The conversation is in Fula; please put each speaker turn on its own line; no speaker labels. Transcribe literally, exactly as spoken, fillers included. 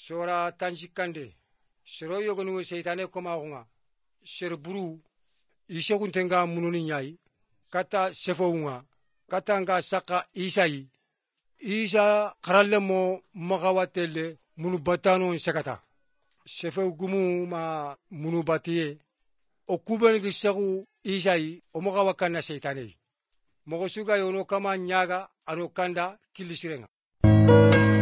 Sora tanjikande. Sero yogonu seitane koma hunga. Sero buru. Isha kuntenga mununi nyai. Kata sefo hunga. Kata nga saka isai. Isa karalemo makawatele munu batano sekata. Sefo gumu ma munu batiye. Okubeni gisagu isai omakawakana seitane. Mogosuga yono kama nyaga anokanda kilisirenga.